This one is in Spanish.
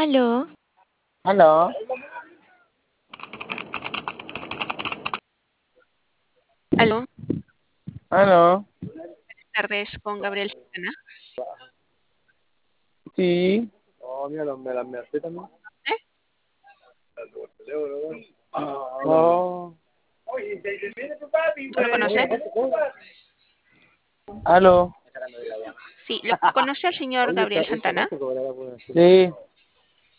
Aló, ¿Aló? aló, ¿Aló? buenas tardes con Gabriel Santana. Sí. Oh, mira, me la me también. ¿Eh? Oh. ¿Tú lo conoces? ¿Aló? Sí, ¿lo conoce al señor Gabriel Santana? Sí.